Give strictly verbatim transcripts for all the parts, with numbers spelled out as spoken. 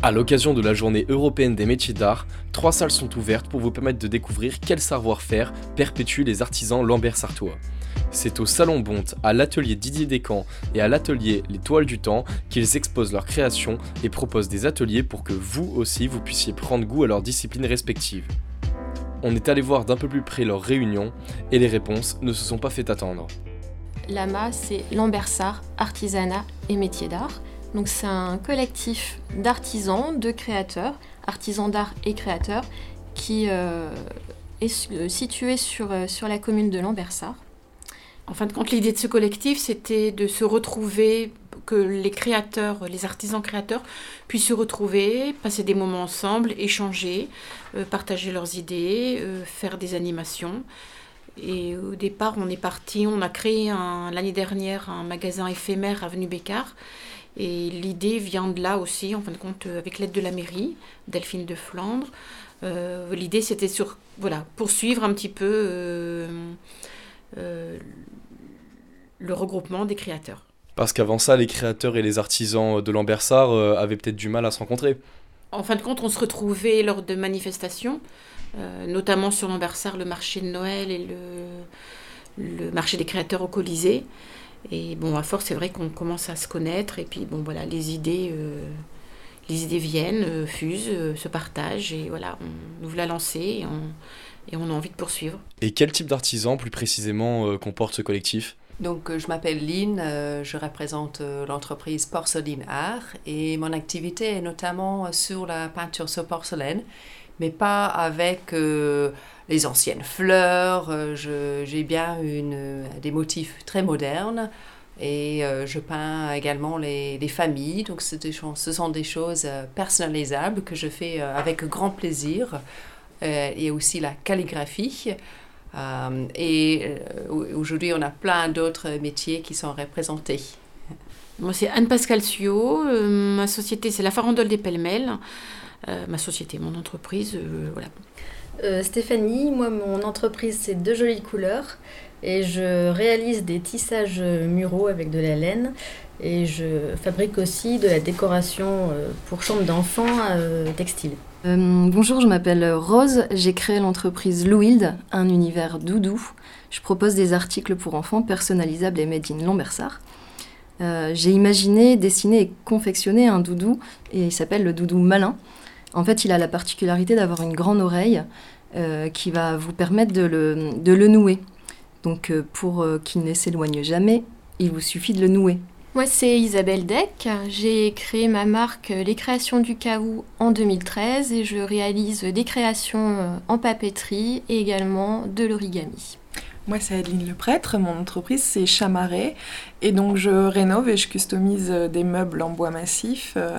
À l'occasion de la journée européenne des métiers d'art, trois salles sont ouvertes pour vous permettre de découvrir quel savoir-faire perpétuent les artisans lambersartois. C'est au Salon Bonte, à l'atelier Didier Descamps et à l'atelier Les Toiles du Temps qu'ils exposent leurs créations et proposent des ateliers pour que vous aussi vous puissiez prendre goût à leurs disciplines respectives. On est allé voir d'un peu plus près leurs réunions et les réponses ne se sont pas fait attendre. L'A M A, c'est Lambersart, Artisanat et Métiers d'Art. Donc c'est un collectif d'artisans, de créateurs, artisans d'art et créateurs, qui euh, est situé sur, sur la commune de Lambersart. En fin de compte, l'idée de ce collectif, c'était de se retrouver, que les créateurs, les artisans créateurs puissent se retrouver, passer des moments ensemble, échanger, euh, partager leurs idées, euh, faire des animations. Et au départ, on est parti, on a créé un, l'année dernière un magasin éphémère avenue Bécard. Et l'idée vient de là aussi, en fin de compte, avec l'aide de la mairie, Delphine de Flandre. Euh, l'idée, c'était sur, voilà, poursuivre un petit peu euh, euh, le regroupement des créateurs. Parce qu'avant ça, les créateurs et les artisans de Lambersart euh, avaient peut-être du mal à se rencontrer. En fin de compte, on se retrouvait lors de manifestations, euh, notamment sur Lambersart, le marché de Noël et le, le marché des créateurs au Colisée. Et bon, à force, c'est vrai qu'on commence à se connaître. Et puis, bon, voilà, les idées, euh, les idées viennent, euh, fusent, euh, se partagent. Et voilà, on ouvre la lancée et on, et on a envie de poursuivre. Et quel type d'artisans, plus précisément, euh, comporte ce collectif ? Donc, euh, je m'appelle Lynn, euh, je représente euh, l'entreprise Porcelaine Art. Et mon activité est notamment sur la peinture sur porcelaine, mais pas avec euh, les anciennes fleurs. Euh, je, j'ai bien une, euh, des motifs très modernes et euh, je peins également les, les familles. Donc c'est des choses, ce sont des choses euh, personnalisables que je fais euh, avec grand plaisir. Euh, et aussi la calligraphie. Euh, et euh, aujourd'hui, on a plein d'autres métiers qui sont représentés. Moi, c'est Anne-Pascale Suot. Euh, ma société, c'est la Farandole des Pêle-Mêle. Euh, ma société, mon entreprise, euh, voilà. Euh, Stéphanie, moi mon entreprise c'est De Jolies Couleurs et je réalise des tissages muraux avec de la laine et je fabrique aussi de la décoration euh, pour chambres d'enfants euh, textile. Euh, bonjour, je m'appelle Rose, j'ai créé l'entreprise Louilde, un univers doudou. Je propose des articles pour enfants personnalisables et made in Lambersart. Euh, j'ai imaginé, dessiné et confectionné un doudou et il s'appelle le doudou malin. En fait, il a la particularité d'avoir une grande oreille euh, qui va vous permettre de le, de le nouer. Donc, euh, pour euh, qu'il ne s'éloigne jamais, il vous suffit de le nouer. Moi, c'est Isabelle Deck. J'ai créé ma marque Les Créations du Caou en deux mille treize et je réalise des créations en papeterie et également de l'origami. Moi, c'est Adeline Le Prêtre. Mon entreprise, c'est Chamaret. Et donc, je rénove et je customise des meubles en bois massif euh,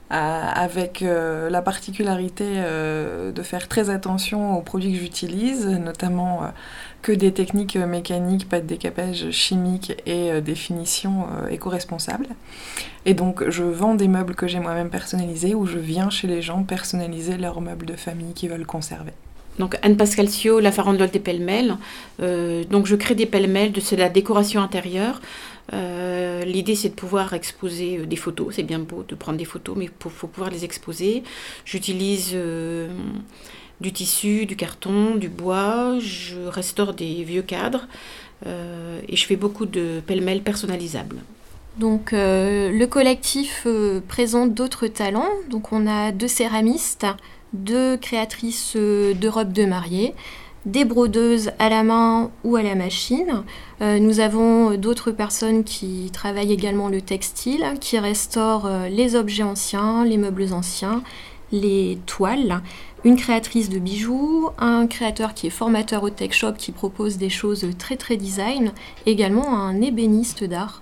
avec euh, la particularité euh, de faire très attention aux produits que j'utilise, notamment euh, que des techniques mécaniques, pas de décapage chimique et euh, des finitions euh, éco-responsables. Et donc je vends des meubles que j'ai moi-même personnalisés ou je viens chez les gens personnaliser leurs meubles de famille qu'ils veulent conserver. Donc Anne-Pascale Suot, la Farandole des Pêle-Mêle. Euh, donc je crée des pêle-mêles, de, c'est de la décoration intérieure. Euh, l'idée c'est de pouvoir exposer des photos, c'est bien beau de prendre des photos, mais il faut pouvoir les exposer. J'utilise euh, du tissu, du carton, du bois, je restaure des vieux cadres euh, et je fais beaucoup de pêle-mêles personnalisables. Donc euh, le collectif euh, présente d'autres talents. Donc on a deux céramistes, deux créatrices euh, de robes de mariée, des brodeuses à la main ou à la machine. Euh, nous avons d'autres personnes qui travaillent également le textile, qui restaurent euh, les objets anciens, les meubles anciens, les toiles. Une créatrice de bijoux, un créateur qui est formateur au tech shop qui propose des choses très très design, également un ébéniste d'art.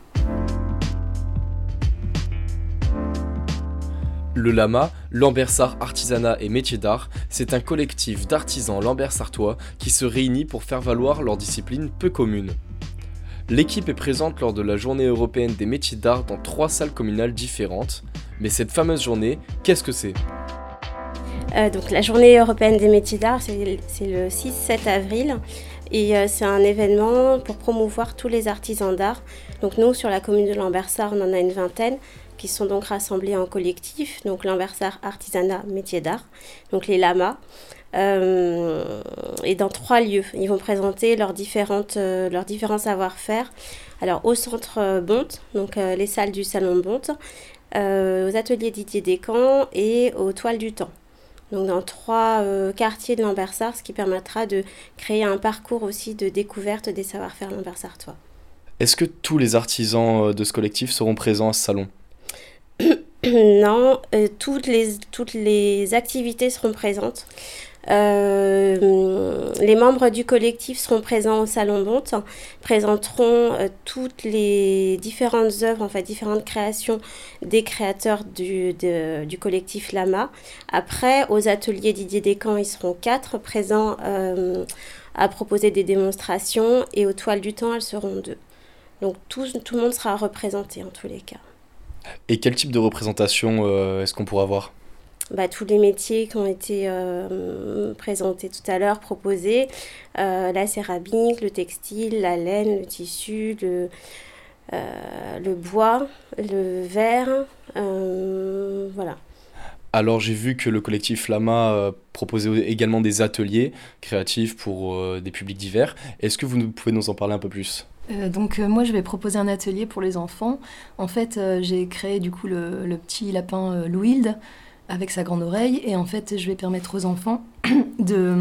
Le L A M A, Lambersart Artisanat et Métiers d'Art, c'est un collectif d'artisans lambersartois qui se réunit pour faire valoir leurs disciplines peu communes. L'équipe est présente lors de la journée européenne des métiers d'art dans trois salles communales différentes. Mais cette fameuse journée, qu'est-ce que c'est ? euh, donc la journée européenne des métiers d'art, c'est, c'est le six sept avril. Et euh, c'est un événement pour promouvoir tous les artisans d'art. Donc nous, sur la commune de Lambersart, on en a une vingtaine. qui sont donc rassemblés en collectif, donc Lambersart Artisanat Métiers d'Art, donc les Lamas, euh, et dans trois lieux. Ils vont présenter leurs, différentes, euh, leurs différents savoir-faire. Alors au centre euh, Bonte, donc euh, les salles du salon Bonte, euh, aux ateliers Didier Descamps et aux Toiles du Temps. Donc dans trois euh, quartiers de Lambersart, ce qui permettra de créer un parcours aussi de découverte des savoir-faire lambersartois. Est-ce que tous les artisans de ce collectif seront présents à ce salon ? Non, euh, toutes, les, toutes les activités seront présentes. Euh, les membres du collectif seront présents au Salon Bonte, présenteront euh, toutes les différentes œuvres, enfin différentes créations des créateurs du, de, du collectif Lama. Après, aux ateliers Didier Descamps, ils seront quatre présents euh, à proposer des démonstrations, et aux Toiles du Temps, elles seront deux. Donc tout, tout le monde sera représenté en tous les cas. Et quel type de représentation euh, est-ce qu'on pourra voir ? Bah, tous les métiers qui ont été euh, présentés tout à l'heure, proposés, euh, la céramique, le textile, la laine, le tissu, le, euh, le bois, le verre, euh, voilà. Alors j'ai vu que le collectif Lama euh, proposait également des ateliers créatifs pour euh, des publics divers. Est-ce que vous nous, pouvez nous en parler un peu plus ? Euh, donc euh, moi je vais proposer un atelier pour les enfants. En fait euh, j'ai créé du coup le, le petit lapin euh, Louilde avec sa grande oreille, et en fait je vais permettre aux enfants de,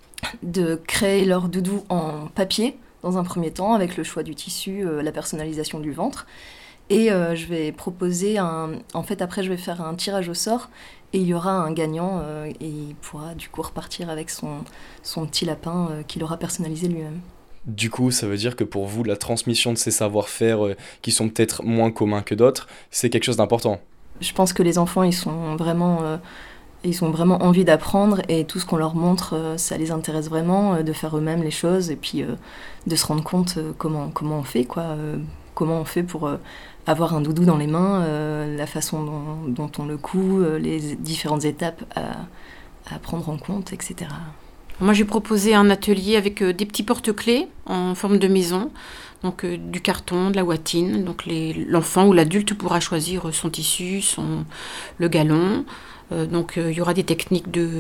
de créer leur doudou en papier dans un premier temps, avec le choix du tissu, euh, la personnalisation du ventre, et euh, je vais proposer un... En fait après je vais faire un tirage au sort, et il y aura un gagnant euh, et il pourra du coup repartir avec son, son petit lapin euh, qu'il aura personnalisé lui-même. Du coup, ça veut dire que pour vous, la transmission de ces savoir-faire euh, qui sont peut-être moins communs que d'autres, c'est quelque chose d'important. Je pense que les enfants, ils sont vraiment, euh, ils ont vraiment envie d'apprendre, et tout ce qu'on leur montre, euh, ça les intéresse vraiment, euh, de faire eux-mêmes les choses, et puis euh, de se rendre compte euh, comment, comment on fait, quoi, euh, comment on fait pour euh, avoir un doudou dans les mains, euh, la façon dont, dont on le coud, euh, les différentes étapes à, à prendre en compte, et cetera. Moi, j'ai proposé un atelier avec euh, des petits porte-clés en forme de maison, donc euh, du carton, de la ouatine. Donc les, l'enfant ou l'adulte pourra choisir son tissu, son, le galon. Euh, donc euh, il y aura des techniques de,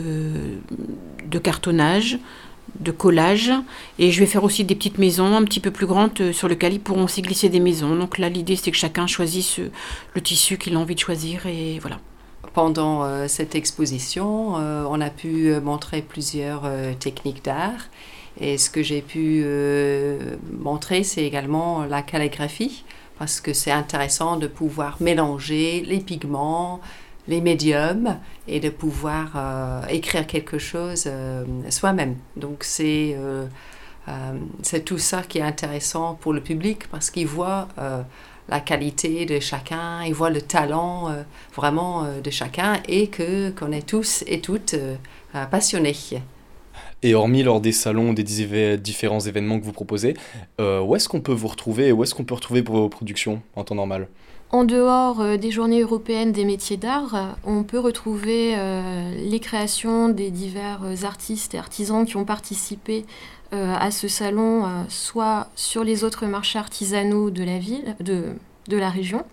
de cartonnage, de collage. Et je vais faire aussi des petites maisons un petit peu plus grandes euh, sur lesquelles ils pourront aussi glisser des maisons. Donc là, l'idée, c'est que chacun choisisse euh, le tissu qu'il a envie de choisir, et voilà. Pendant euh, cette exposition, euh, on a pu montrer plusieurs euh, techniques d'art. Et ce que j'ai pu euh, montrer, c'est également la calligraphie, parce que c'est intéressant de pouvoir mélanger les pigments, les médiums, et de pouvoir euh, écrire quelque chose euh, soi-même. Donc c'est, euh, euh, c'est tout ça qui est intéressant pour le public, parce qu'il voit euh, la qualité de chacun, il voit le talent euh, vraiment euh, de chacun, et que, qu'on est tous et toutes euh, passionnés. Et hormis lors des salons, des div- différents événements que vous proposez, euh, où est-ce qu'on peut vous retrouver, et où est-ce qu'on peut retrouver vos productions en temps normal ? En dehors euh, des journées européennes des métiers d'art, euh, on peut retrouver euh, les créations des divers euh, artistes et artisans qui ont participé euh, à ce salon, euh, soit sur les autres marchés artisanaux de la ville, de, de la région.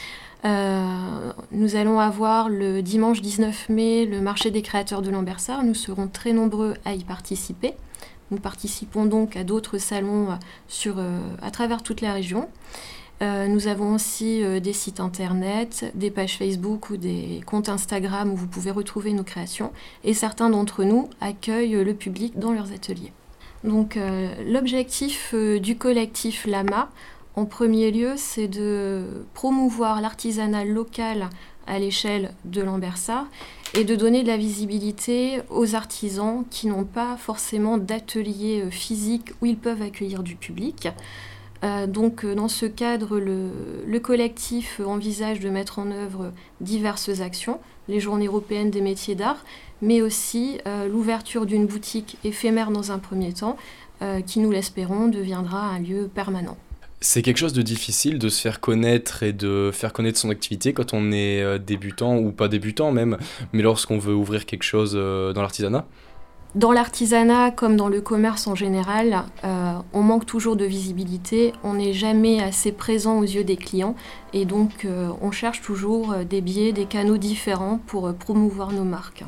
Euh, nous allons avoir le dimanche dix-neuf mai le marché des créateurs de Lambersart. Nous serons très nombreux à y participer. Nous participons donc à d'autres salons euh, sur, euh, à travers toute la région. Euh, nous avons aussi euh, des sites internet, des pages Facebook ou des comptes Instagram où vous pouvez retrouver nos créations, et certains d'entre nous accueillent le public dans leurs ateliers. Donc euh, l'objectif euh, du collectif Lama, en premier lieu, c'est de promouvoir l'artisanat local à l'échelle de Lambersart et de donner de la visibilité aux artisans qui n'ont pas forcément d'atelier euh, physique où ils peuvent accueillir du public. Euh, donc euh, dans ce cadre, le, le collectif envisage de mettre en œuvre diverses actions, les journées européennes des métiers d'art, mais aussi euh, l'ouverture d'une boutique éphémère dans un premier temps, euh, qui, nous l'espérons, deviendra un lieu permanent. C'est quelque chose de difficile de se faire connaître et de faire connaître son activité quand on est euh, débutant, ou pas débutant même, mais lorsqu'on veut ouvrir quelque chose euh, dans l'artisanat ? Dans l'artisanat, comme dans le commerce en général, euh, on manque toujours de visibilité, on n'est jamais assez présent aux yeux des clients et donc euh, on cherche toujours des biais, des canaux différents pour euh, promouvoir nos marques.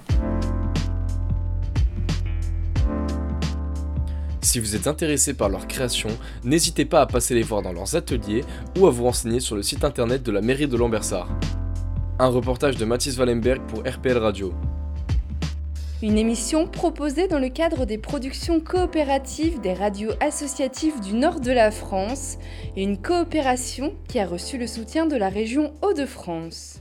Si vous êtes intéressé par leur création, n'hésitez pas à passer les voir dans leurs ateliers ou à vous renseigner sur le site internet de la mairie de Lambersart. Un reportage de Mathis Wallenberg pour R P L Radio. Une émission proposée dans le cadre des productions coopératives des radios associatives du nord de la France et une coopération qui a reçu le soutien de la région Hauts-de-France.